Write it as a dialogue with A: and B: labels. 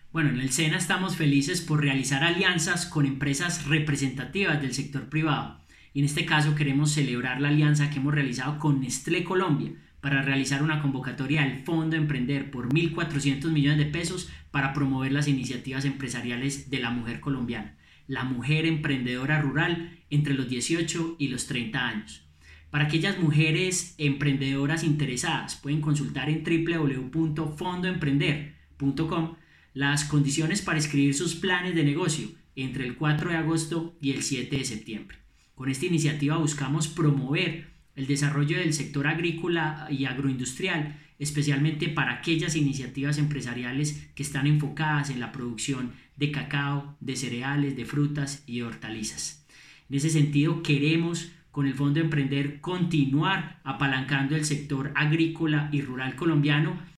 A: Bueno, en el SENA estamos felices por realizar alianzas con empresas representativas del sector privado. Y en este caso queremos celebrar la alianza que hemos realizado con Nestlé Colombia para realizar una convocatoria al Fondo Emprender por 1.400 millones de pesos para promover las iniciativas empresariales de la mujer colombiana, la mujer emprendedora rural entre los 18 y los 30 años. Para aquellas mujeres emprendedoras interesadas, pueden consultar en www.fondoemprender.com las condiciones para escribir sus planes de negocio entre el 4 de agosto y el 7 de septiembre. Con esta iniciativa buscamos promover el desarrollo del sector agrícola y agroindustrial, especialmente para aquellas iniciativas empresariales que están enfocadas en la producción de cacao, de cereales, de frutas y de hortalizas. En ese sentido, queremos con el Fondo Emprender continuar apalancando el sector agrícola y rural colombiano